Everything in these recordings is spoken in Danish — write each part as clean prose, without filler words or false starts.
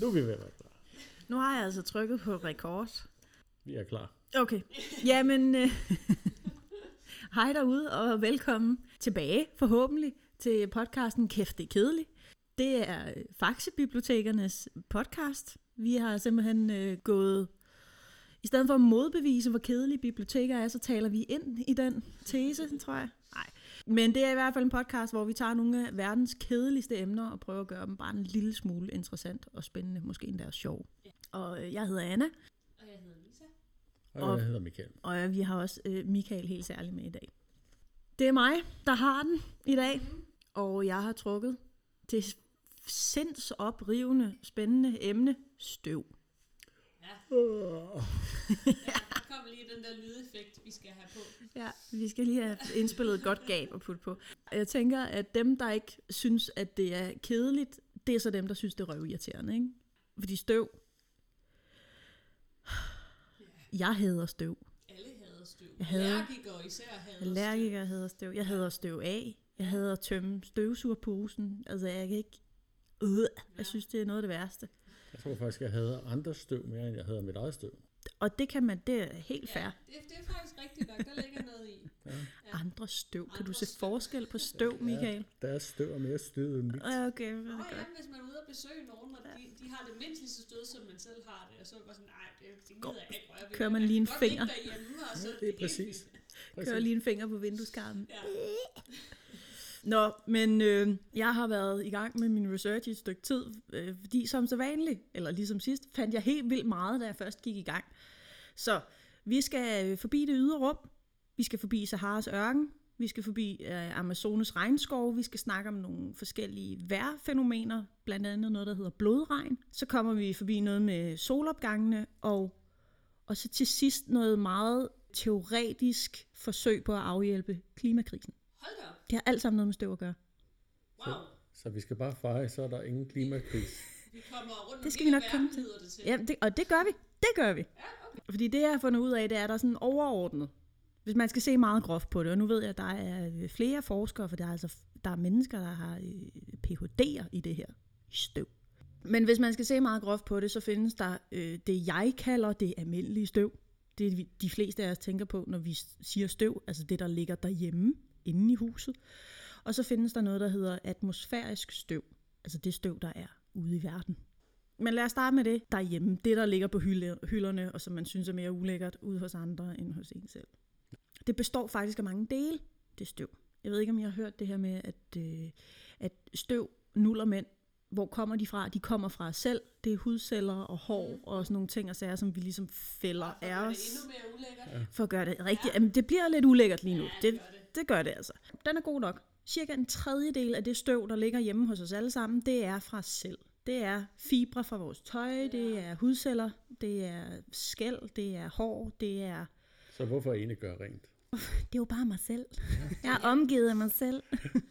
Nu er vi ved at være klar. Nu har jeg altså trykket på rekord. Vi er klar. Okay. Jamen, hej derude og velkommen tilbage forhåbentlig til podcasten Kæft, det er kedeligt. Det er Faxe Bibliotekernes podcast. Vi har simpelthen gået, i stedet for at modbevise, hvor kedelige biblioteker er, så taler vi ind i den tese, tror jeg. Nej. Men det er i hvert fald en podcast, hvor vi tager nogle af verdens kedeligste emner og prøver at gøre dem bare en lille smule interessant og spændende, måske endda sjov. Og jeg hedder Anna. Og jeg hedder Lisa. Og jeg hedder Michael. Og vi har også Michael helt særligt med i dag. Det er mig, der har den i dag. Og jeg har trukket det sindsoprivende, spændende emne, støv. Ja. Der kom lige den der lydeffekt, vi skal have på. Ja, vi skal lige have indspillet et godt gab at putte på. Jeg tænker, at dem, der ikke synes, at det er kedeligt, det er så dem, der synes, det er røvirriterende, ikke? Fordi støv. Jeg hader støv. Alle hader støv. Allergikere især hader Allergikere hader støv. Jeg hader støv af. Jeg hader at tømme støvsugerposen. Altså, jeg kan ikke... Jeg synes, det er noget af det værste. Jeg tror faktisk, jeg hader andre støv mere, end jeg hader mit eget støv. Og det kan man, det er helt fair. Det er faktisk rigtigt nok, der ligger noget i. Ja. Andre støv. Kan du se forskel på støv, Michael? Ja, deres støv er mere stød end mit. Okay, hvis man er ude og besøge nogen, og de har det mindst lige så stød, som man selv har det, og så er det bare sådan, nej, det gider jeg ikke røre ved. Kører man lige en finger. Det er præcis. Kører lige en finger på vindueskarmen. Ja. Nå, men jeg har været i gang med min research i et stykke tid, fordi som så vanligt, eller ligesom sidst, fandt jeg helt vildt meget, da jeg først gik i gang. Så vi skal forbi det ydre rum, vi skal forbi Saharas ørken, vi skal forbi Amazones regnskov, vi skal snakke om nogle forskellige vejrfænomener, blandt andet noget, der hedder blodregn. Så kommer vi forbi noget med solopgangene, og så til sidst noget meget teoretisk forsøg på at afhjælpe klimakrisen. Hold da op. Det har alt sammen noget med støv at gøre. Wow. Så vi skal bare feje, så er der ingen klimakris. Vi kommer rundt det skal vi nok komme til. Ja, og det gør vi. Det gør vi. Ja, okay. Fordi det, jeg har fundet ud af, det er, der er sådan overordnet. Hvis man skal se meget groft på det, og nu ved jeg, at der er flere forskere, for der er mennesker, der har PhD'er i det her støv. Men hvis man skal se meget groft på det, så findes der det, jeg kalder det almindelige støv. Det de fleste af os tænker på, når vi siger støv, altså det, der ligger derhjemme, inde i huset. Og så findes der noget, der hedder atmosfærisk støv. Altså det støv, der er ude i verden. Men lad os starte med det derhjemme. Det, der ligger på hylderne, og som man synes er mere ulækkert ude hos andre end hos en selv. Det består faktisk af mange dele, det støv. Jeg ved ikke, om I har hørt det her med, at støv, nuller mænd, hvor kommer de fra? De kommer fra os selv. Det er hudceller og hår og sådan nogle ting og sager, som vi ligesom fælder af os. For at gøre det endnu mere ulækkert. For at gøre det rigtigt. Ja. Jamen, det bliver lidt ulækkert lige nu. Det gør det altså. Den er god nok. Cirka en tredjedel af det støv, der ligger hjemme hos os alle sammen, det er fra os selv. Det er fibre fra vores tøj, det er hudceller, det er skæl, det er hår, det er... Så hvorfor egentlig gøre rent? Det er jo bare mig selv. Jeg er omgivet af mig selv.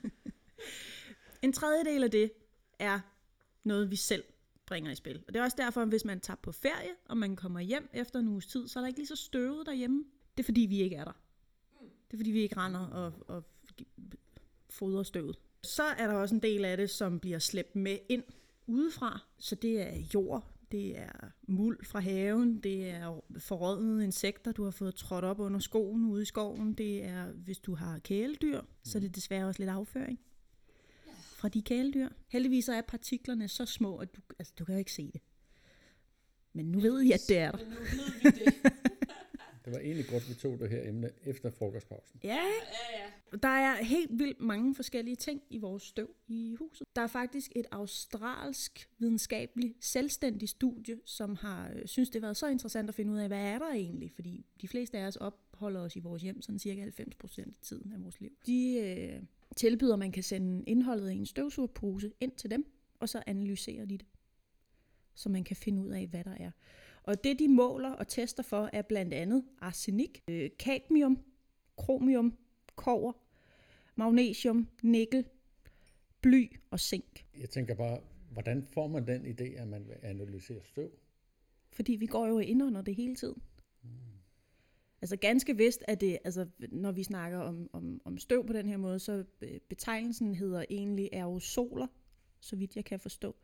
En tredjedel af det er noget, vi selv bringer i spil. Og det er også derfor, hvis man tager på ferie, og man kommer hjem efter en uges tid, så er der ikke lige så støvet derhjemme. Det er fordi, vi ikke er der. Det er fordi, vi ikke render og fodrer støvet. Så er der også en del af det, som bliver slæbt med ind udefra. Så det er jord, det er muld fra haven, det er forrådnede insekter, du har fået trådt op under skoen ude i skoven. Det er, hvis du har kæledyr, så er det desværre også lidt afføring fra de kæledyr. Heldigvis er partiklerne så små, at du kan jo ikke se det. Men nu ved I, at det er der. Men nu ved vi det. Det var egentlig godt, vi tog det her emne efter frokostpausen. Ja. Der er helt vildt mange forskellige ting i vores støv i huset. Der er faktisk et australsk videnskabeligt selvstændigt studie, som har synes det har været så interessant at finde ud af, hvad er der egentlig? Fordi de fleste af os opholder os i vores hjem sådan cirka 90% af tiden af vores liv. De tilbyder, at man kan sende indholdet af en støvsugerpose ind til dem, og så analyserer de det. Så man kan finde ud af, hvad der er. Og det, de måler og tester for, er blandt andet arsenik, cadmium, kromium, kobber, magnesium, nikkel, bly og zink. Jeg tænker bare, hvordan får man den idé, at man vil analysere støv? Fordi vi går jo ind under det hele tiden. Altså ganske vist er det, altså når vi snakker om støv på den her måde, så betegnelsen hedder egentlig aerosoler, så vidt jeg kan forstå.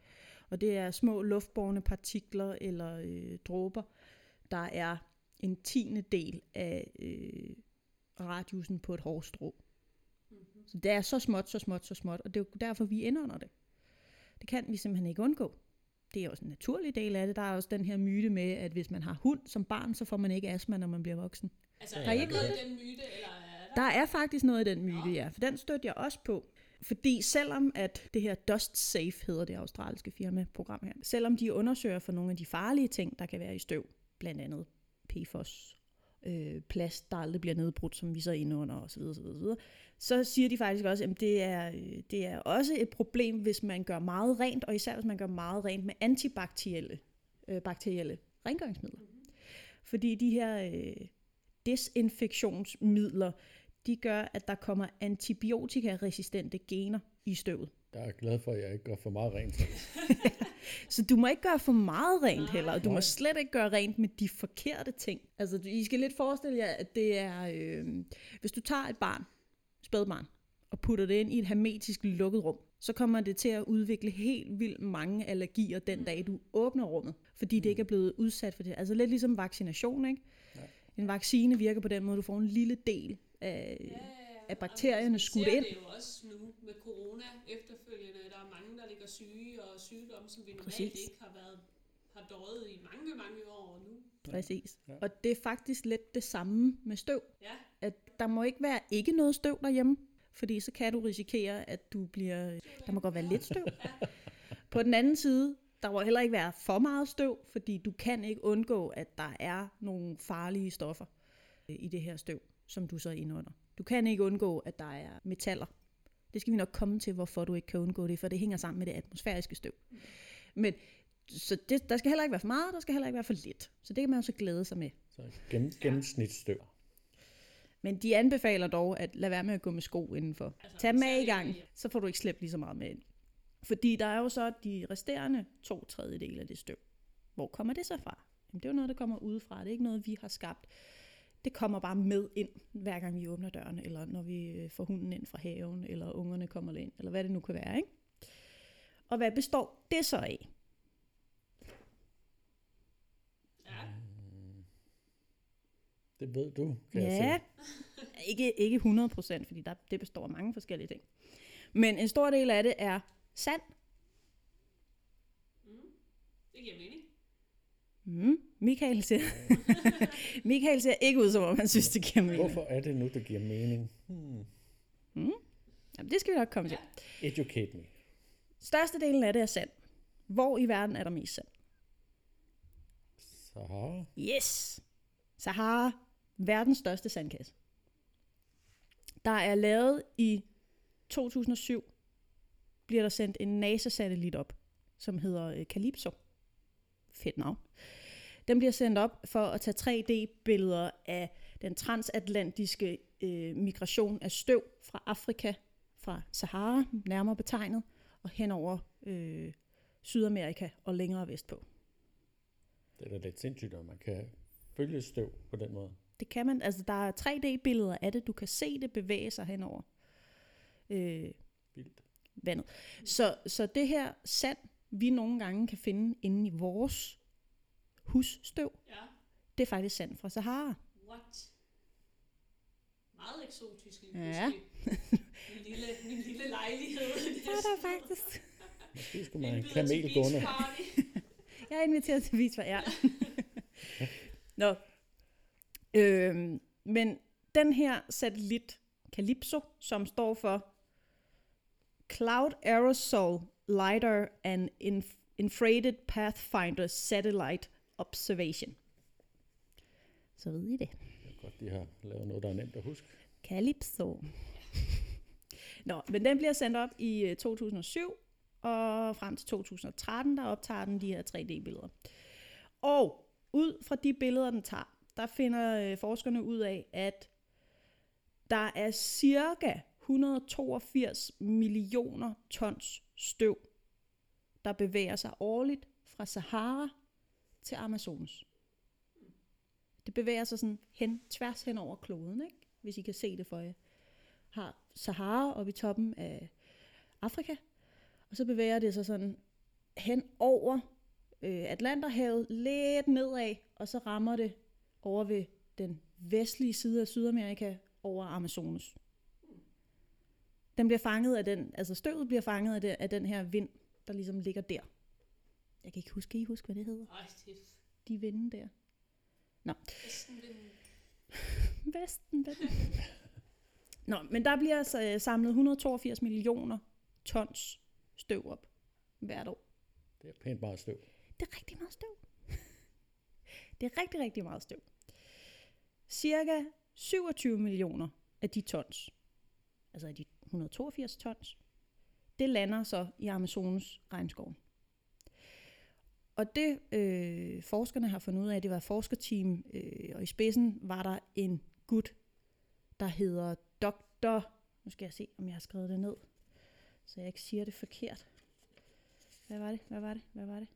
Og det er små luftbårne partikler eller dråber, der er en 10. af radiusen på et hårstrå. Mm-hmm. Så det er så småt, og det er jo derfor, vi indånder det. Det kan vi simpelthen ikke undgå. Det er også en naturlig del af det. Der er også den her myte med, at hvis man har hund som barn, så får man ikke astma, når man bliver voksen. Altså, er der ikke noget i den myte, eller er der er faktisk noget i den myte, ja. For den støtter jeg også på. Fordi selvom at det her Dust Safe hedder det australske firmaprogram her, selvom de undersøger for nogle af de farlige ting, der kan være i støv, blandt andet PFOS, plast, der aldrig bliver nedbrudt, som vi så indunder osv., så siger de faktisk også, at det er også et problem, hvis man gør meget rent, og især hvis man gør meget rent med antibakterielle bakterielle rengøringsmidler. Fordi de her desinfektionsmidler, de gør, at der kommer antibiotikaresistente gener i støvet. Jeg er glad for, at jeg ikke gør for meget rent. Så du må ikke gøre for meget rent heller, og du må slet ikke gøre rent med de forkerte ting. Altså, I skal lidt forestille jer, at det er, hvis du tager et spædbarn, og putter det ind i et hermetisk lukket rum, så kommer det til at udvikle helt vildt mange allergier den dag, du åbner rummet, fordi det ikke er blevet udsat for det. Altså lidt ligesom vaccination, ikke? Ja. En vaccine virker på den måde, du får en lille del af bakterierne skudt ind. Det er jo også nu med corona efterfølgende. Der er mange, der ligger syge og sygdomme, som vi normalt ikke har døjet i mange år nu. Præcis. Ja. Og det er faktisk lidt det samme med støv. Ja. At der må ikke være ikke noget støv derhjemme, fordi så kan du risikere, at der må godt være lidt støv. Ja. På den anden side, der må heller ikke være for meget støv, fordi du kan ikke undgå, at der er nogle farlige stoffer i det her støv, som du så indunder. Du kan ikke undgå, at der er metaller. Det skal vi nok komme til, hvorfor du ikke kan undgå det, for det hænger sammen med det atmosfæriske støv. Men så der skal heller ikke være for meget, der skal heller ikke være for lidt. Så det kan man jo så glæde sig med. Så gennemsnitsstøv. Men de anbefaler dog, at lad være med at gå med sko indenfor. Altså, tag dem af i gang, så får du ikke slæbt lige så meget med ind. Fordi der er jo så de resterende 2/3 af det støv. Hvor kommer det så fra? Jamen, det er jo noget, der kommer udefra. Det er ikke noget, vi har skabt. Det kommer bare med ind, hver gang vi åbner døren, eller når vi får hunden ind fra haven, eller ungerne kommer ind, eller hvad det nu kan være, ikke? Og hvad består det så af? Ja. Det ved du, kan jeg se. Ikke 100%, fordi det består af mange forskellige ting. Men en stor del af det er sand. Det giver mening. Michael ser ikke ud, som om han synes, det giver mening. Hvorfor er det nu, det giver mening? Jamen, det skal vi nok komme til. Educate me. Størstedelen af det er sand. Hvor i verden er der mest sand? Sahara? Yes! Sahara, verdens største sandkasse. Der er lavet i 2007, bliver der sendt en NASA-satellit op, som hedder Calypso. Fedt navn. Den bliver sendt op for at tage 3D-billeder af den transatlantiske migration af støv fra Afrika, fra Sahara, nærmere betegnet, og hen over Sydamerika og længere vestpå. Det er da lidt sindssygt, at man kan følge støv på den måde. Det kan man. Altså, der er 3D-billeder af det. Du kan se det bevæge sig henover vandet. Så det her sand, vi nogle gange kan finde inde i vores husstøv, det er faktisk sand fra Sahara. What? Meget eksotisk lige ja. min lille lejlighed. Det er der faktisk. Måske skulle man have en kamel gående. Jeg er inviteret til beachparty, ja. Nå. Men den her satellit, Calypso, som står for Cloud Aerosol Lidar and Infrared Pathfinder Satellite Observation. Så ved I det. Det er godt, de har lavet noget, der er nemt at huske. Calypso. Nå, men den bliver sendt op i 2007, og frem til 2013, der optager den de her 3D-billeder. Og ud fra de billeder, den tager, der finder forskerne ud af, at der er cirka 182 millioner tons støv, der bevæger sig årligt fra Sahara til Amazonas. Det bevæger sig sådan tværs hen over kloden, ikke? Hvis I kan se det for jer. Har Sahara oppe i toppen af Afrika, og så bevæger det sig sådan hen over Atlanterhavet, lidt nedad, og så rammer det over ved den vestlige side af Sydamerika over Amazonas. Den bliver fanget af den, altså støvet bliver fanget af den her vind, der ligesom ligger der. Jeg kan ikke huske, kan I huske, hvad det hedder? Ej, det er De vinde der. Nå. Vestenvinden. Nå, men der bliver samlet 182 millioner tons støv op hvert år. Det er pænt meget støv. Det er rigtig meget støv. Det er rigtig, rigtig meget støv. Cirka 27 millioner af de tons, altså af de 182 tons, det lander så i Amazonas regnskoven. Og det forskerne har fundet ud af, det var et forskerteam, og i spidsen var der en gut, der hedder Dr. Nu skal jeg se, om jeg har skrevet det ned, så jeg ikke siger det forkert. Hvad var det?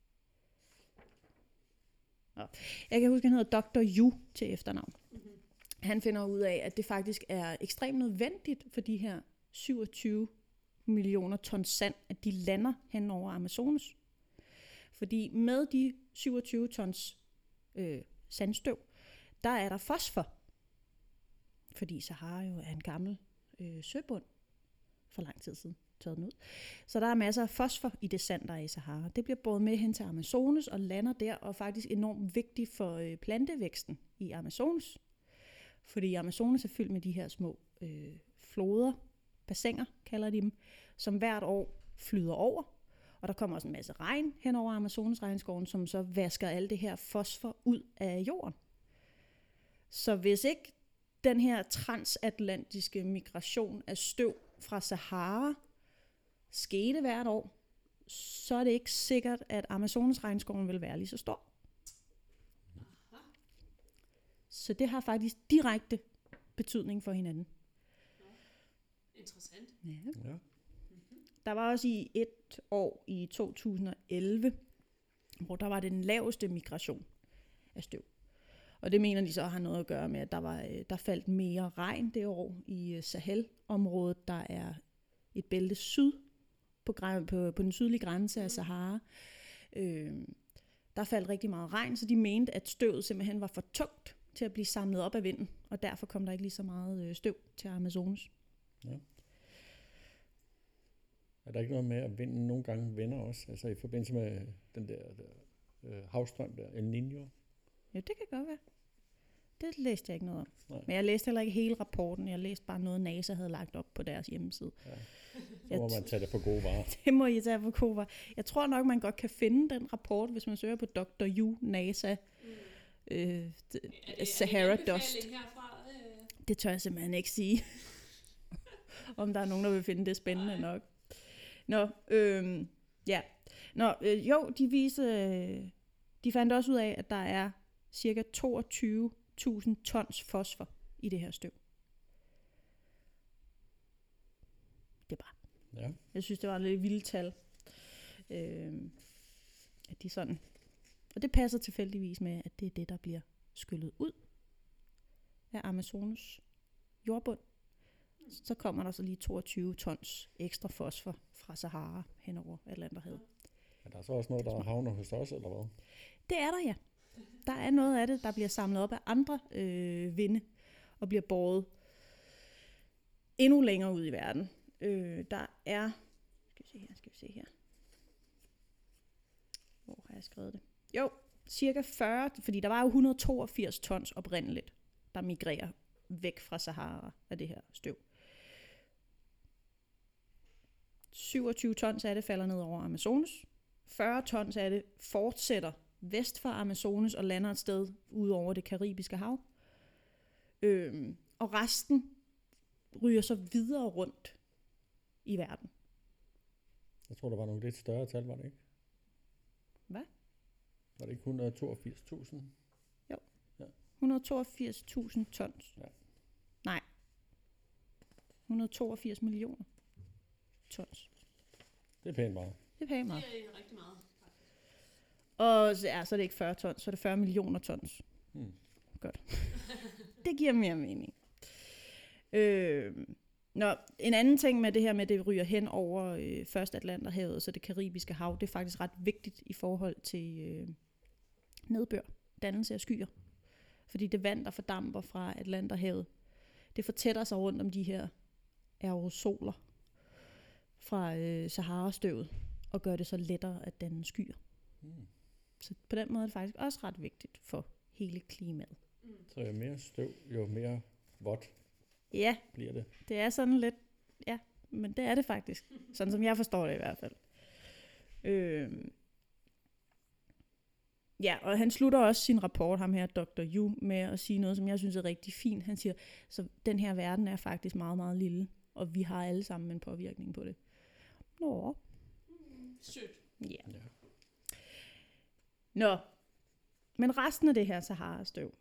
Nå. Jeg kan huske, han hedder Dr. Yu til efternavn. Mm-hmm. Han finder ud af, at det faktisk er ekstremt nødvendigt for de her 27 millioner tons sand, at de lander hen over Amazonas. Fordi med de 27 tons sandstøv, der er der fosfor. Fordi Sahara jo er en gammel søbund for lang tid siden, taget den ud. Så der er masser af fosfor i det sand, der er i Sahara. Det bliver båret med hen til Amazonas og lander der, og er faktisk enormt vigtigt for plantevæksten i Amazonas. Fordi Amazonas er fyldt med de her små floder, bassiner kalder de dem, som hvert år flyder over. Og der kommer også en masse regn hen over Amazonas regnskoven, som så vasker alt det her fosfor ud af jorden. Så hvis ikke den her transatlantiske migration af støv fra Sahara skete hvert år, så er det ikke sikkert, at Amazonas regnskoven vil være lige så stor. Så det har faktisk direkte betydning for hinanden. Interessant. Ja. Der var også i et år i 2011, hvor der var den laveste migration af støv. Og det mener de så har noget at gøre med, at der faldt mere regn det år i Sahel-området, der er et bælte syd på den sydlige grænse af Sahara. Der faldt rigtig meget regn, så de mente, at støvet simpelthen var for tungt til at blive samlet op af vinden, og derfor kom der ikke lige så meget støv til Amazonas. Ja. Er der ikke noget med, at vinden nogle gange vender også, altså i forbindelse med den der havstrøm der, El Niño? Ja, det kan godt være. Det læste jeg ikke noget om. Nej. Men jeg læste heller ikke hele rapporten. Jeg læste bare noget, NASA havde lagt op på deres hjemmeside. Ja. Så må man tage det for gode varer. Det må I tage for gode varer. Jeg tror nok, man godt kan finde den rapport, hvis man søger på Dr. Yu, NASA, Sahara Dust. Herfra, Det tør jeg simpelthen ikke sige. Om der er nogen, der vil finde det spændende nok. Nå, ja. Nå, jo, de fandt også ud af, at der er cirka 22.000 tons fosfor i det her støv. Det er bare. Ja. Jeg synes, det var et lidt vildt tal. At de sådan. Og det passer tilfældigvis med, at det er det, der bliver skyllet ud af Amazonas jordbund. Så kommer der så lige 22 tons ekstra fosfor fra Sahara hen over Atlanterhavet. Er der så også noget, der havner hos os, eller hvad? Det er der, ja. Der er noget af det, der bliver samlet op af andre vinde og bliver båret endnu længere ud i verden. Der er... Skal vi se her. Hvor har jeg skrevet det? Jo, cirka 40, fordi der var jo 182 tons oprindeligt, der migrerer væk fra Sahara af det her støv. 27 tons af det falder ned over Amazonas. 40 tons af det fortsætter vest for Amazonas og lander et sted ud over det Karibiske hav. Og resten ryger så videre rundt i verden. Jeg tror, der var nogle lidt større tal, var det ikke? Hvad? Var det ikke 182.000? Jo. Ja. 182.000 tons. Ja. Nej. 182 millioner tons. Det er pænt meget. Det er pænt meget. Det er rigtig meget, faktisk. Og så er det ikke 40 tons, så er det 40 millioner tons. Godt. Det giver mere mening. Nå, en anden ting med det her med, at det ryger hen over først Atlanterhavet og så det Karibiske hav, det er faktisk ret vigtigt i forhold til nedbør, dannelse af skyer. Fordi det vand, der fordamper fra Atlanterhavet, det fortætter sig rundt om de her aerosoler fra Sahara-støvet, og gør det så lettere at danne skyer. Så på den måde er det faktisk også ret vigtigt for hele klimaet. Så jo mere støv, jo mere vådt bliver det. Det er sådan lidt, ja, men det er det faktisk. Sådan som jeg forstår det i hvert fald. Ja, og han slutter også sin rapport, ham her, Dr. Yu, med at sige noget, som jeg synes er rigtig fint. Han siger, så den her verden er faktisk meget, meget lille, og vi har alle sammen en påvirkning på det. Nå. Sødt. Ja. Nå, men resten af det her Sahara-støv,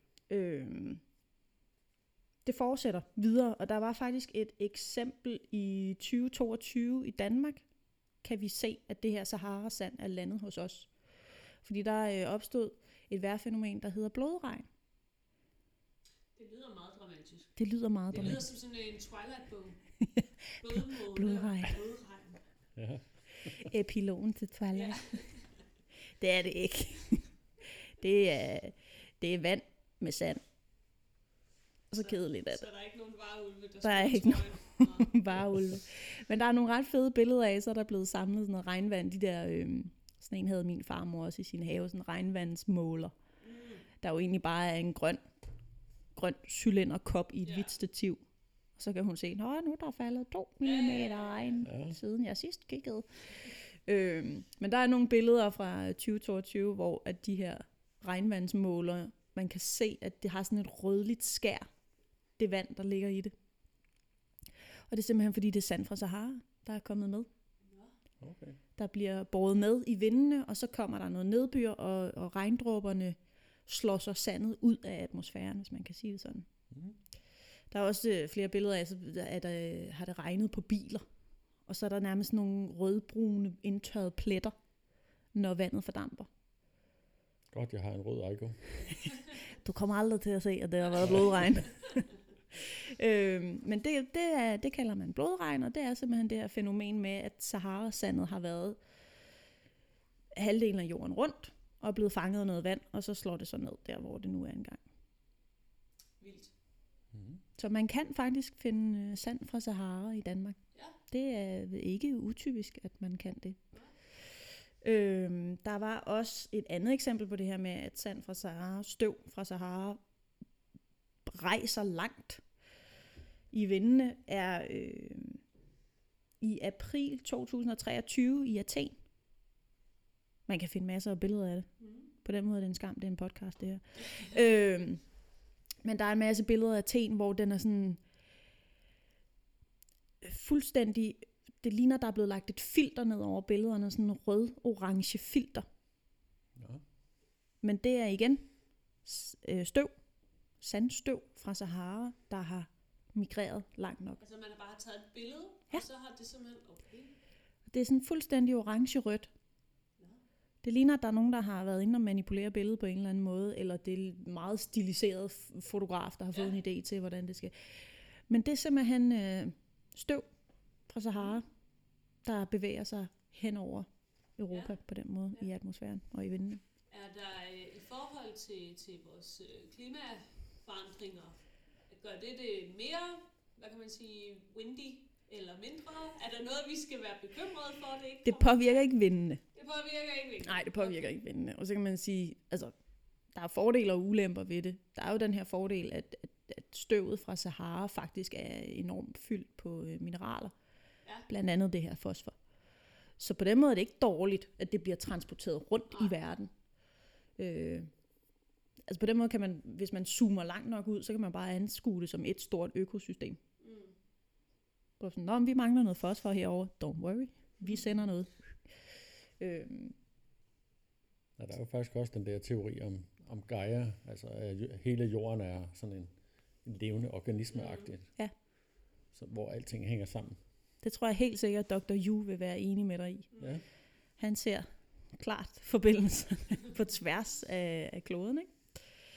det fortsætter videre, og der var faktisk et eksempel i 2022 i Danmark, kan vi se, at det her Sahara-sand er landet hos os. Fordi der opstod et vejrfænomen, der hedder blodregn. Det lyder meget dramatisk. Det lyder meget dramatisk. Det lyder som sådan en Twilight-bog. Blodregn. Ja. Epilogen til Twilight. Ja. Det er det ikke. Det er vand med sand. Og så kedeligt af det. Så der er ikke nogen vareulve, der er ikke nogen vareulve. Men der er nogle ret fede billeder af, så er der blevet samlet sådan noget regnvand. De der, sådan en havde min farmor også i sin have, sådan en regnvandsmåler. Der jo egentlig bare er en grøn cylinderkop i et hvidt stativ. Og så kan hun se, nu er der faldet 2 mm regn, siden jeg sidst kiggede. Men der er nogle billeder fra 2022, hvor at de her regnvandsmåler, man kan se, at det har sådan et rødligt skær, det vand, der ligger i det. Og det er simpelthen, fordi det er sand fra Sahara, der er kommet med. Okay. Der bliver båret med i vindene, og så kommer der noget nedbør, og regndråberne slår så sandet ud af atmosfæren, hvis man kan sige det sådan. Der er også flere billeder af, at har det regnet på biler. Og så er der nærmest nogle rødbrune, indtørrede pletter, når vandet fordamper. Godt, jeg har en rød Aygo. Du kommer aldrig til at se, at det har været blodregn. Men det kalder man blodregn, og det er simpelthen det her fænomen med, at Sahara-sandet har været halvdelen af jorden rundt, og er blevet fanget af noget vand, og så slår det så ned der, hvor det nu er engang. Vildt. Så man kan faktisk finde sand fra Sahara i Danmark. Ja. Det er ikke utypisk, at man kan det. Der var også et andet eksempel på det her med, at sand fra Sahara, støv fra Sahara, rejser langt i vindene, er i april 2023 i Athen. Man kan finde masser af billeder af det. På den måde er det en skam, det er en podcast, det her. Men der er en masse billeder af Athen, hvor den er sådan fuldstændig, det ligner, der er blevet lagt et filter ned over billederne, sådan en rød-orange filter. Ja. Men det er igen støv, sandstøv fra Sahara, der har migreret langt nok. Altså man har bare taget et billede, og så har det simpelthen, okay. Det er sådan fuldstændig orange-rødt. Det ligner, at der er nogen, der har været inde og manipulere billedet på en eller anden måde, eller det er meget stiliseret fotograf, der har fået en idé til, hvordan det skal. Men det er simpelthen støv fra Sahara, der bevæger sig hen over Europa på den måde i atmosfæren og i vindene. Er der i forhold til vores klimaforandringer, gør det mere, hvad kan man sige, windy eller mindre? Er der noget, vi skal være bekymrede for? Det påvirker ikke vindene. Det påvirker ikke vindene? Nej, det påvirker ikke vindene. Og så kan man sige, altså, der er fordele og ulemper ved det. Der er jo den her fordel, at støvet fra Sahara faktisk er enormt fyldt på mineraler. Ja. Blandt andet det her fosfor. Så på den måde er det ikke dårligt, at det bliver transporteret rundt i verden. Altså på den måde kan man, hvis man zoomer langt nok ud, så kan man bare anskue det som et stort økosystem. Sådan, vi mangler noget fosfor herovre. Don't worry, vi sender noget. Ja, der er jo faktisk også den der teori om Gaia, altså at hele jorden er sådan en levende organisme-agtigt. Ja. Så, hvor alting hænger sammen. Det tror jeg helt sikkert, at Dr. Yu vil være enig med dig i. Ja. Han ser klart forbindelser på tværs af kloden,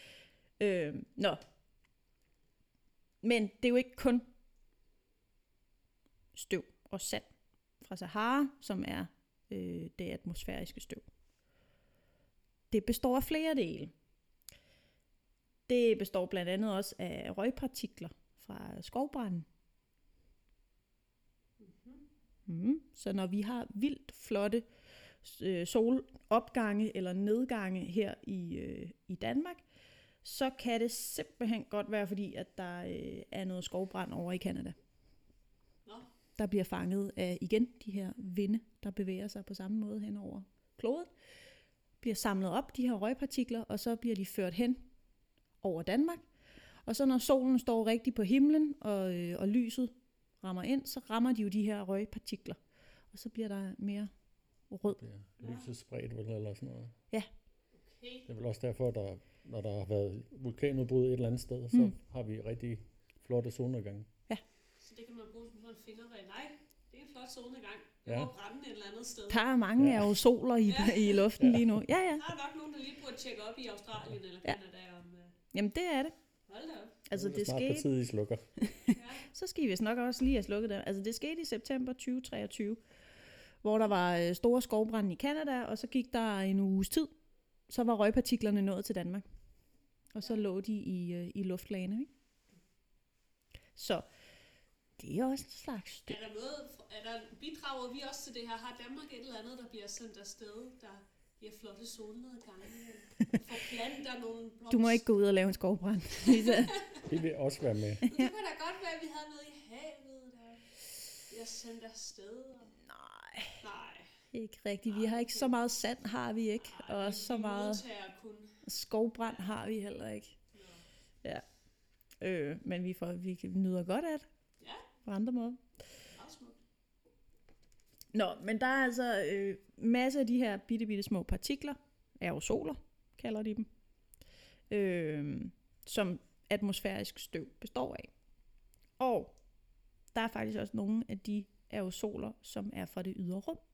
ikke? Nå. Men det er jo ikke kun støv og sand fra Sahara, som er det atmosfæriske støv. Det består af flere dele. Det består blandt andet også af røgpartikler fra skovbranden. Så når vi har vildt flotte solopgange eller nedgange her i Danmark, så kan det simpelthen godt være, fordi at der er noget skovbrand over i Canada. Der bliver fanget af igen de her vinde, der bevæger sig på samme måde hen over kloden. Bliver samlet op, de her røgpartikler, og så bliver de ført hen over Danmark. Og så når solen står rigtig på himlen, og lyset rammer ind, så rammer de jo de her røgpartikler. Og så bliver der mere rød. Ja, lyset spredt vel, eller sådan noget. Ja. Okay. Det er vel også derfor, at når der har været vulkanudbrud et eller andet sted, så har vi rigtig flotte solnedgange. Ja. Så det kan man bruge som sådan en fingerregel. Nej, det er en flot solnedgang. Det Ja. må brænde et eller andet sted. Der er mange aerosoler i luften lige nu. Ja. Der er nok nogen, der lige burde tjekke op i Australien eller Canada om... Jamen det er det. Hold da op. Altså det snart skete... på tide, I slukker. Så skal vi vist nok også lige have slukket det. Altså det skete i september 2023, hvor der var store skovbrande i Canada, og så gik der en uges tid. Så var røgpartiklerne nået til Danmark. Og så lå de i luftlagene, ikke? Så det er også en slags støv. Bidrager vi også til det her? Har Danmark et eller andet, der bliver sendt afsted, der giver flotte solnedgange? For planter nogle blomster? Du må ikke gå ud og lave en skovbrand. Det vil også være med. Det kunne da godt være, at vi havde noget i havet, der bliver sendt afsted. Nej. Ikke rigtigt. Vi har ikke så meget sand, har vi ikke. Og så meget skovbrand har vi heller ikke. Ja. Men vi nyder godt af det. Ja. På andre måder. Afsmukt. Nå, men der er altså masser af de her bitte små partikler, aerosoler kalder de dem, som atmosfærisk støv består af. Og der er faktisk også nogle af de aerosoler, som er fra det ydre rum.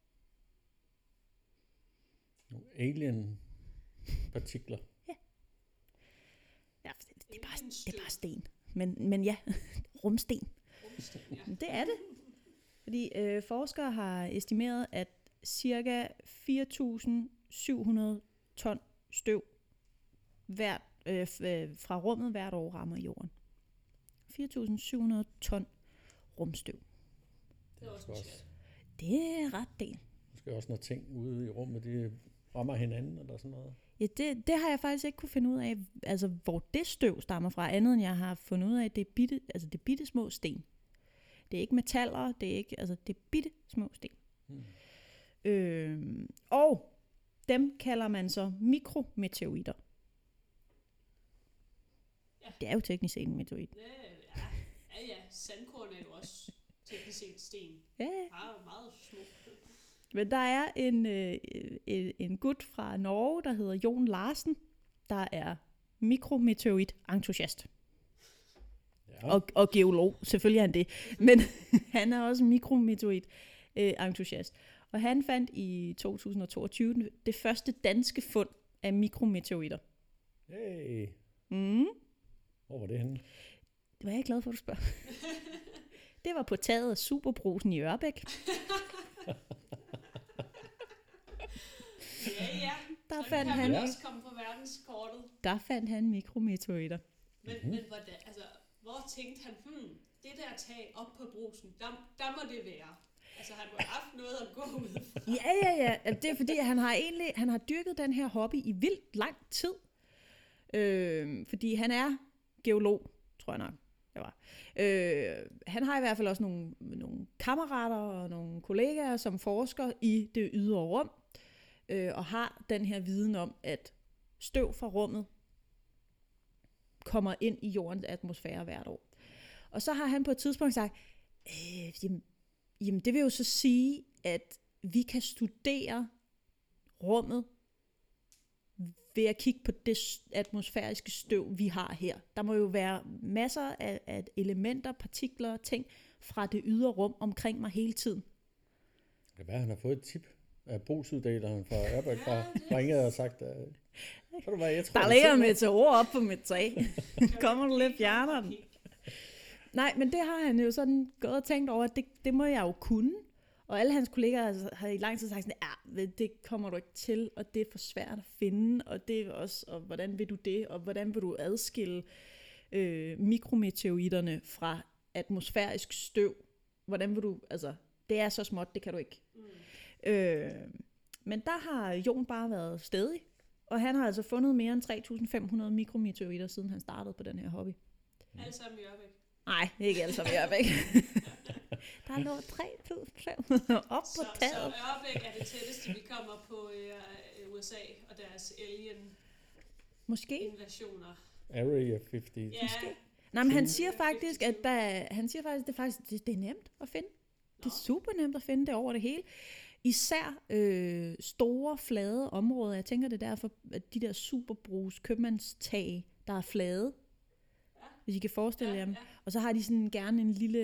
Nogle alien-partikler. Ja, det er bare sten. Men ja, rumsten. Det er det. Fordi forskere har estimeret, at cirka 4.700 ton støv fra rummet hvert år rammer jorden. 4.700 ton rumstøv. Det er også det er ret del. Måske også når ting ude i rummet, de rammer hinanden eller sådan noget. Ja, det har jeg faktisk ikke kunne finde ud af, altså hvor det støv stammer fra, andet end jeg har fundet ud af, at det er bitte små sten. Det er ikke metaller, det er bitte små sten. Og dem kalder man så mikrometeoritter. Ja. Det er jo teknisk set en meteorit. Ja. Sandkorn er jo også teknisk set sten. Ja. Meget smukt. Men der er en gut fra Norge, der hedder Jon Larsen, der er mikrometeorit-entusiast. Ja. Og geolog, selvfølgelig er han det. Men han er også mikrometeorit-entusiast. Og han fandt i 2022 det første danske fund af mikrometeoritter. Hey. Hvor var det henne? Det var jeg glad for, at du spørger. Det var på taget af Superbrusen i Ørbæk. Ja. Der så fandt kan han man også komme på verdenskortet. Der fandt han mikrometeoritter. Men hvordan, altså, hvor tænkte han, det der tag op på brusen, der må det være. Altså han må have haft noget at gå ud fra. Ja. Det er fordi, han har dyrket den her hobby i vildt lang tid. Fordi han er geolog, tror jeg nok. Han har i hvert fald også nogle kammerater og nogle kollegaer, som forsker i det ydre rum, og har den her viden om, at støv fra rummet kommer ind i jordens atmosfære hvert år. Og så har han på et tidspunkt sagt, jamen det vil jo så sige, at vi kan studere rummet ved at kigge på det atmosfæriske støv, vi har her. Der må jo være masser af elementer, partikler og ting fra det ydre rum omkring mig hele tiden. Det kan være, han har fået et tip af brugsuddeleren fra Ørbæk, der ringede og sagt, der ligger en meteor op på mit tag. Kommer du lidt fjernere den? Nej, men det har han jo sådan gået og tænkt over, at det må jeg jo kunne. Og alle hans kolleger har i lang tid sagt sådan, ja, det kommer du ikke til, og det er for svært at finde, og det er også, og hvordan vil du det, og hvordan vil du adskille mikrometeoriterne fra atmosfærisk støv? Hvordan vil du, altså, det er så småt, det kan du ikke. Men der har Jon bare været stædig, og han har altså fundet mere end 3.500 mikrometeoritter, siden han startede på den her hobby. Alle sammen i Ørbæk. Nej, ikke alle sammen i Ørbæk. Der lå 3.500 op på taget. Så Ørbæk er det tætteste, vi kommer på USA og deres alien-invasioner. Area 50. Ja. Måske. Nej, men han siger faktisk, at det er nemt at finde. Det er super nemt at finde det over det hele. Især store, flade områder. Jeg tænker, det er derfor, at de der superbrugs købmandstag, der er flade, hvis I kan forestille jer dem. Og så har de sådan gerne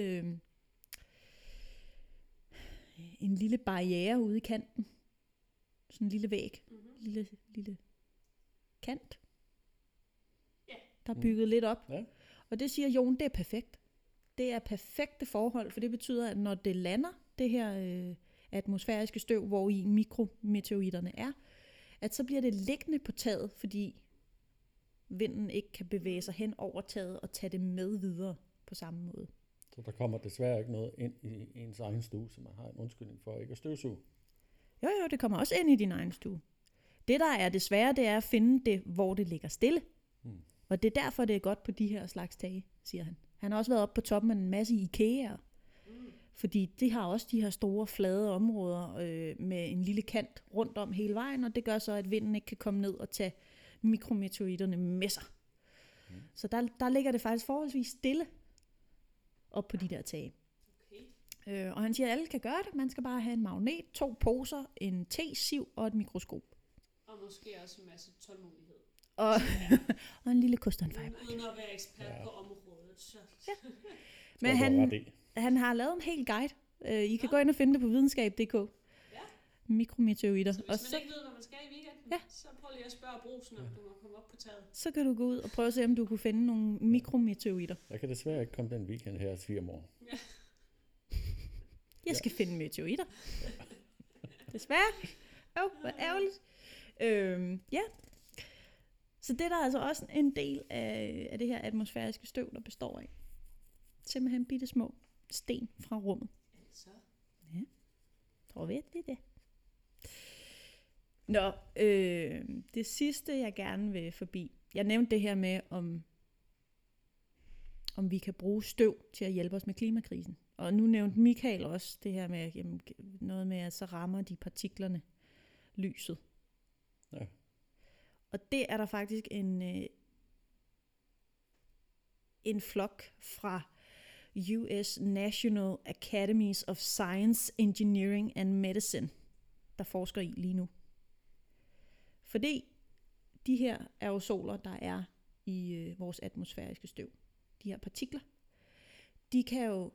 en lille barriere ude i kanten. Sådan en lille væg. Lille kant. Der er bygget lidt op. Ja. Og det siger Jon, det er perfekt. Det er perfekte forhold, for det betyder, at når det lander, det her atmosfæriske støv, hvor i mikrometeoritterne er, at så bliver det liggende på taget, fordi vinden ikke kan bevæge sig hen over taget og tage det med videre på samme måde. Så der kommer desværre ikke noget ind i ens egen stue, så man har en undskyldning for ikke at støvsuge. Jo, det kommer også ind i din egen stue. Det, der er desværre, det er at finde det, hvor det ligger stille. Og det er derfor, det er godt på de her slags tage, siger han. Han har også været oppe på toppen af en masse IKEA'er. Fordi de har også de her store, flade områder med en lille kant rundt om hele vejen, og det gør så, at vinden ikke kan komme ned og tage mikrometeoritterne med sig. Så der ligger det faktisk forholdsvis stille op på de der tage. Okay. Og han siger, at alle kan gøre det. Man skal bare have en magnet, 2 poser, en te-siv og et mikroskop. Og måske også en masse tålmodighed. Og en lille koståndfiber. Uden at være ekspert på området. Så. Ja. Men han har lavet en hel guide. I kan gå ind og finde det på videnskab.dk. Ja. Mikrometeoritter. Så hvis man ikke ved, hvad man skal i weekenden, så prøv lige at spørge Brugsen, om du må komme op på taget. Så kan du gå ud og prøve at se, om du kunne finde nogle mikrometeoritter. Jeg kan desværre ikke komme den weekend her 4 år. Ja. Jeg skal finde meteoritter. Desværre. Hvor ærgerligt. Ja. Så det er der altså også en del af det her atmosfæriske støv, der består af. Simpelthen bitte små sten fra rummet. Så. Ja. Tror ved vi det. Nå, det sidste jeg gerne vil forbi. Jeg nævnte det her med, om vi kan bruge støv til at hjælpe os med klimakrisen. Og nu nævnte Michael også det her med, jamen, noget med, at så rammer de partiklerne lyset. Ja. Og det er der faktisk en flok fra US National Academies of Science, Engineering and Medicine, der forsker i lige nu. Fordi de her aerosoler, der er i vores atmosfæriske støv, de her partikler, de kan jo,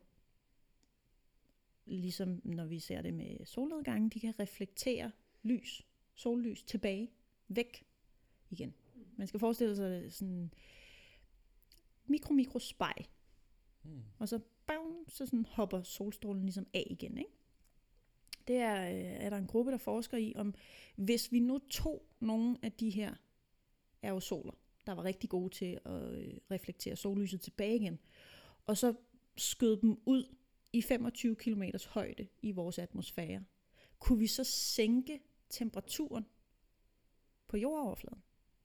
ligesom når vi ser det med solnedgangen, de kan reflektere sollys tilbage, væk igen. Man skal forestille sig sådan mikrospejl. Og så sådan hopper solstrålen ligesom af igen, ikke? Det er der en gruppe, der forsker i, om hvis vi nu tog nogle af de her aerosoler, der var rigtig gode til at reflektere sollyset tilbage igen, og så skød dem ud i 25 km højde i vores atmosfære, kunne vi så sænke temperaturen på jordoverfladen?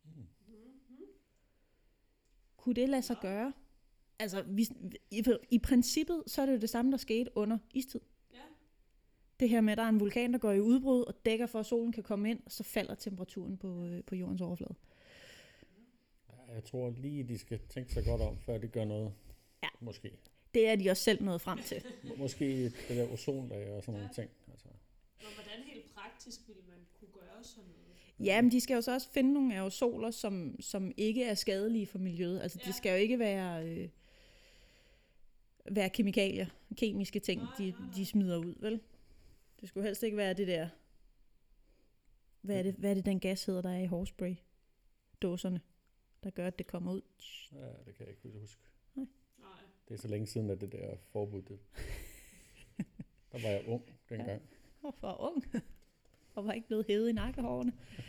Kunne det lade sig gøre? Altså, i princippet, så er det jo det samme, der skete under istid. Ja. Det her med, at der er en vulkan, der går i udbrud og dækker for, at solen kan komme ind, og så falder temperaturen på jordens overflade. Jeg tror lige, de skal tænke sig godt om, før de gør noget. Ja. Måske. Det er de også selv nået frem til. Måske det der ozonlag og sådan nogle ting. Altså. Og hvordan helt praktisk ville man kunne gøre sådan noget? Ja, men de skal jo så også finde nogle aerosoler, som ikke er skadelige for miljøet. Altså, det skal jo ikke være kemikalier, kemiske ting, de smider ud, vel? Det skulle helst ikke være det der... Hvad er det den gas hedder, der er i hårspray-dåserne, der gør, at det kommer ud? Ja, det kan jeg ikke huske. Nej. Det er så længe siden, at det der forbud, der var jeg ung dengang. Ja. For ung. Og var ikke blevet hævet i nakkehårene.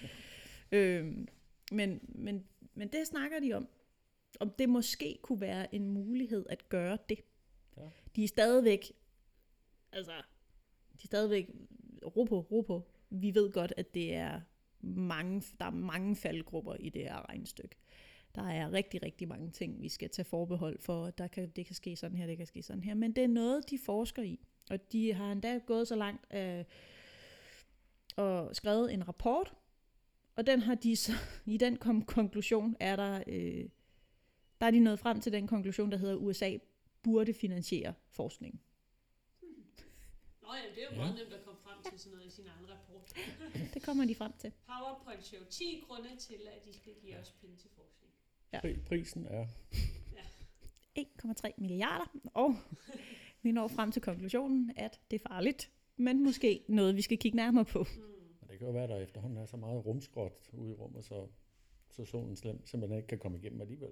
Men det snakker de om det måske kunne være en mulighed at gøre det. Ja. De er stadigvæk, ro på. Vi ved godt, at det er der er mange faldgrupper i det her regnestykke. Der er rigtig, rigtig mange ting, vi skal tage forbehold for. Det kan ske sådan her, det kan ske sådan her. Men det er noget, de forsker i. Og de har endda gået så langt og skrevet en rapport. Og den har de så, i den konklusion er der er de nået frem til den konklusion, der hedder, at USA burde finansiere forskning. Nå ja, det er jo meget nemt at komme frem til sådan noget i sin egen rapport. Det kommer de frem til. PowerPoint show 10 grunde til, at de skal give os penge til forskning. Ja. Prisen er 1,3 milliarder, og vi når frem til konklusionen, at det er farligt, men måske noget, vi skal kigge nærmere på. Det kan jo være, at der efterhånden er så meget rumskrot ude i rummet, så solen simpelthen ikke kan komme igennem alligevel.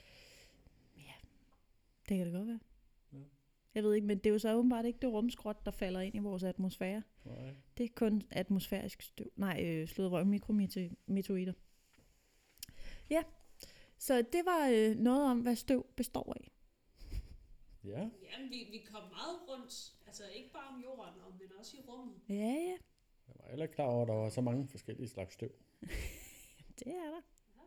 Ja, det kan det godt være. Ja. Jeg ved ikke, men det er jo så åbenbart ikke det rumskrot, der falder ind i vores atmosfære. Nej. Det er kun atmosfærisk støv. Slået røv mikrometeoritter. Ja, så det var noget om, hvad støv består af. Ja. Jamen, vi kom meget rundt, altså ikke bare om jorden, men også i rummet. Ja. Jeg var heller klar over, at der var så mange forskellige slags støv. Det er der.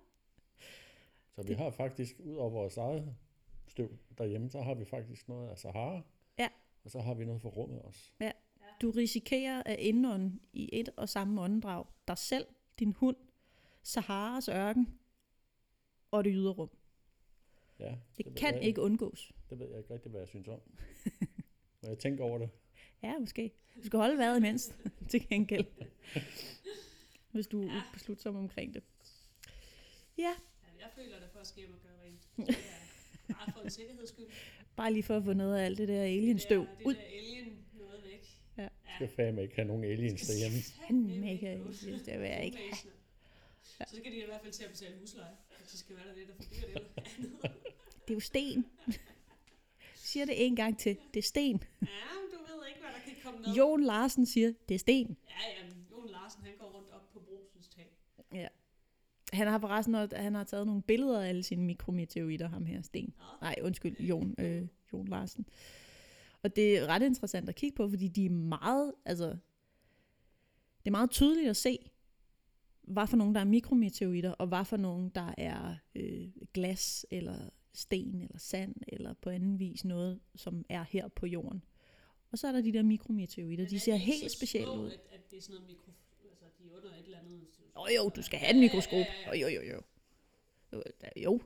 Så vi har faktisk, ud over vores eget støv derhjemme, så har vi faktisk noget af Sahara. Ja. Og så har vi noget for rummet også. Ja. Du risikerer at indånde i et og samme åndedrag dig selv, din hund, Saharas ørken og det ydre rum. Ja, det kan ikke undgås. Det ved jeg ikke rigtig, hvad jeg synes om. Må jeg tænke over det? Ja, måske. Du skal holde vejret imens, til gengæld. Hvis du er beslutsom omkring det. Ja. Jeg føler det for at ske at gøre rent. Det er bare for en sikkerheds skyld. Bare lige for at få noget af alt det der alienstøv ud. Det der alien noget væk. Ja. Skal fandme ikke have nogen aliens derhjemme. Fandme ikke aliens, det vil jeg ikke have. Ja. Så skal de i hvert fald til at betale husleje. Så skal være der lidt og fordyre det. Det er jo sten. Siger det en gang til. Det er sten. Ja, men du ved ikke, hvad der kan komme med. Jon Larsen siger, det er sten. Ja, Jon Larsen, han går rundt op på Brugshus tag. Ja. Han har forresten han har taget nogle billeder af alle sine mikrometeoritter, ham her, Sten. Nej, undskyld, Jon Larsen. Og det er ret interessant at kigge på, fordi de er meget, det er meget tydeligt at se, hvad for nogen, der er mikrometeoritter, og hvad for nogen, der er glas, eller sten, eller sand, eller på anden vis noget, som er her på jorden. Og så er der de der mikrometeoritter, de ser helt specielle ud. At det er sådan noget de er under et eller andet. Jo, du skal have et mikroskop. Jo. Jo.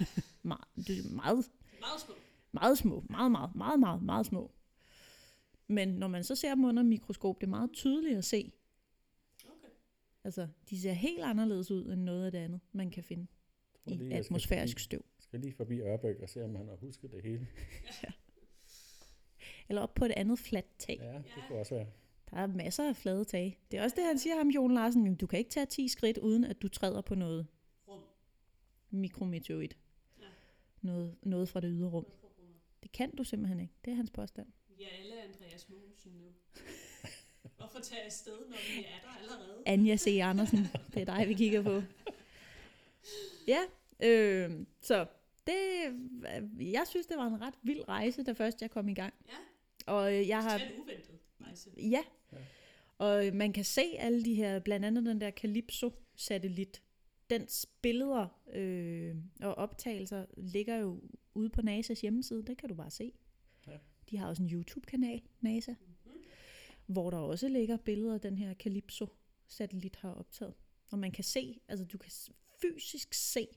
Meget små. Meget små. Men når man så ser dem under mikroskop, det er meget tydeligt at se. Okay. De ser helt anderledes ud end noget af det andet, man kan finde i atmosfærisk støv. Jeg skal lige forbi Ørbæk og se, om han har husket det hele. Ja. Eller op på et andet fladt tag. Ja, det kunne også være. Der er masser af flade tage. Det er også det, han siger ham, Jon Larsen. Jamen, du kan ikke tage 10 skridt, uden at du træder på noget mikrometeorit. Ja. Noget fra det ydre rum. Det kan du simpelthen ikke. Det er hans påstand. Vi er alle Andreas Mogensen nu. Hvorfor tage afsted, når vi er der allerede? Anja C. Andersen. Det er dig, vi kigger på. Ja, så jeg synes, det var en ret vild rejse, da først jeg kom i gang. Ja. Og jeg har... Det er en uventet rejse. Ja. Og man kan se alle de her, blandt andet den der Calypso-satellit. Dens billeder og optagelser ligger jo ude på NASA's hjemmeside. Det kan du bare se. Ja. De har også en YouTube-kanal, NASA, hvor der også ligger billeder af den her Calypso-satellit har optaget. Og man kan se, du kan fysisk se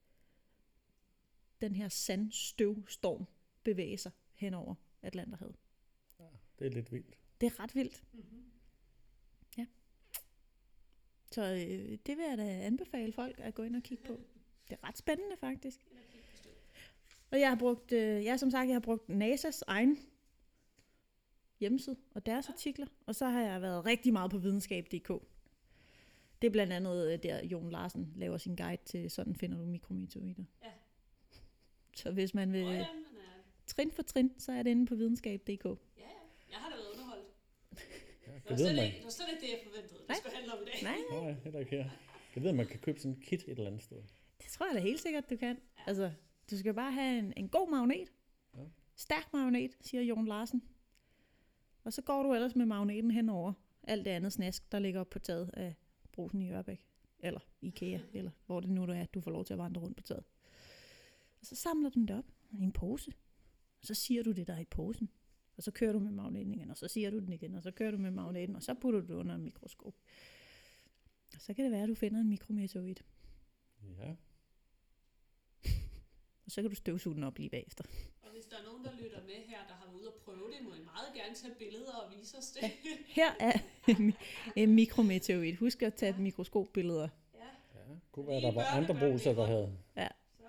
den her sandstøvstorm bevæge sig hen over Atlanterhavet. Ja, det er lidt vildt. Det er ret vildt. Ja. Så det vil jeg da anbefale folk at gå ind og kigge på. Det er ret spændende faktisk. Og jeg har brugt NASA's egen hjemmeside og deres artikler, og så har jeg været rigtig meget på videnskab.dk. Det er blandt andet der Jon Larsen laver sin guide til, sådan finder du mikrometeoritter. Ja. Så hvis man vil trin for trin, så er det inde på videnskab.dk. Ja, ja. Jeg har da været underholdt. Ja, Det var slet ikke det, jeg forventede. Det skulle handle om i dag. Nej, nej, heller ikke her. Jeg ved, at man kan købe sådan en kit et eller andet sted. det tror jeg da helt sikkert, du kan. Altså, du skal bare have en god magnet. Ja. Stærk magnet, siger Jon Larsen. Og så går du ellers med magneten henover alt det andet snask, der ligger op på taget af Brugsen i Ørbæk. Eller Ikea, eller hvor det nu er, du får lov til at vandre rundt på taget. Og så samler du det op i en pose. Og så siger du det, der er i posen. Og så kører du med magneten igen, og så siger du den igen, og så kører du med magneten, og så putter du det under en mikroskop. Og så kan det være, at du finder en mikrometeorit. Ja. Og så kan du støvsuge den op lige bagefter. Og hvis der er nogen, der lytter med her, der har været ude og prøve det, må I meget gerne tage billeder og vise os det. Her er en mikrometeorit. Husk at tage mikroskopbilleder. Ja. Ja, kunne være, der var andre brugelser, der havde. Ja. Så.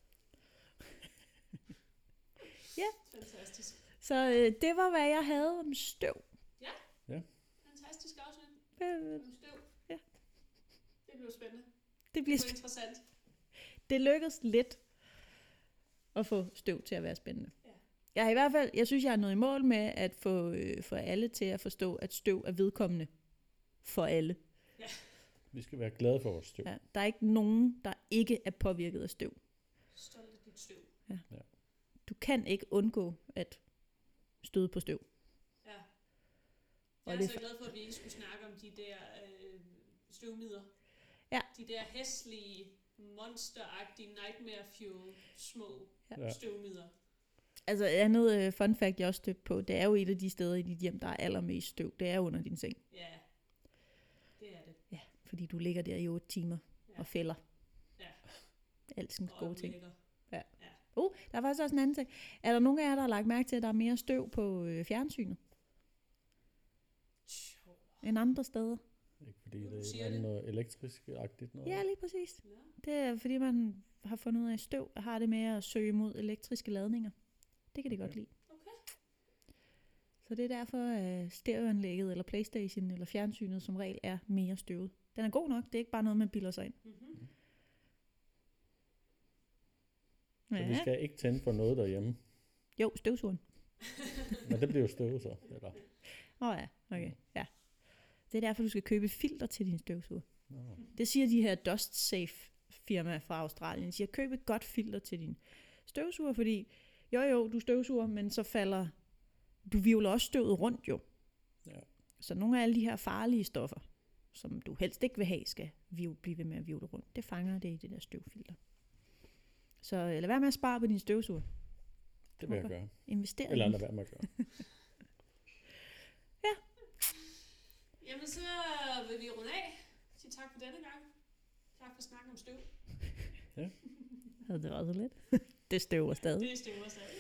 Ja. Fantastisk. Så det var, hvad jeg havde om støv. Fantastisk afsnit. Øh, Om støv. Ja. Det bliver spændende. Det bliver Det bliver interessant. Det lykkedes lidt at få støv til at være spændende. Ja. Jeg har i hvert fald, jeg synes, jeg er nået i mål med at få alle til at forstå, at støv er vedkommende for alle. Vi skal være glade for vores støv. Ja, der er ikke nogen, der ikke er påvirket af støv. Stolt af dit støv. Du kan ikke undgå at støde på støv. Ja. Og Jeg er det er så glad for, at vi ikke skulle snakke om de der støvmider. Ja. De der hæslige, monsteragtige, nightmare fuel, små Ja. støvmider. Altså andet fun fact, jeg også stødt på, det er jo et af de steder i dit hjem, der er allermest støv. Det er under din seng. Ja, det er det. Ja, fordi du ligger der i 8 timer og fælder. Ja. Alskens gode ting. Ulækker. Der er faktisk også en anden ting. Er der nogen af jer, der har lagt mærke til, at der er mere støv på fjernsynet Sjov. end andre steder? Ikke fordi Nu det siger er det. noget elektrisk-agtigt noget. Ja, lige præcis. Ja. Det er fordi, man har fundet ud af, at støv har det med at søge mod elektriske ladninger. Det kan de godt lide. Okay. Så det er derfor, at stereoanlægget, eller Playstation, eller fjernsynet som regel er mere støvet. Den er god nok, det er ikke bare noget, man bilder sig ind. Mm-hmm. Så vi skal ikke tænde for noget derhjemme. Jo, støvsugeren. Men det bliver jo støvet så. Eller? Ja, okay. Ja. Det er derfor, du skal købe et filter til din støvsuger. Nå. Det siger de her Dust Safe firma fra Australien. De siger, køb et godt filter til din støvsuger, fordi jo, du støvsuger, men så falder, du virvler også støvet rundt jo. Ja. Så nogle af alle de her farlige stoffer, som du helst ikke vil have, skal blive ved med at virvle rundt. Det fanger det i det der støvfilter. Så lad være med at spare på din støvsuger. Det vil jeg gøre. Invester i Eller den. lad være med at gøre. Jamen, så vil vi runde af. Sige tak for denne gang. Tak for snakken om støv. Det var så lidt. Det støver stadig. Det er støver stadig.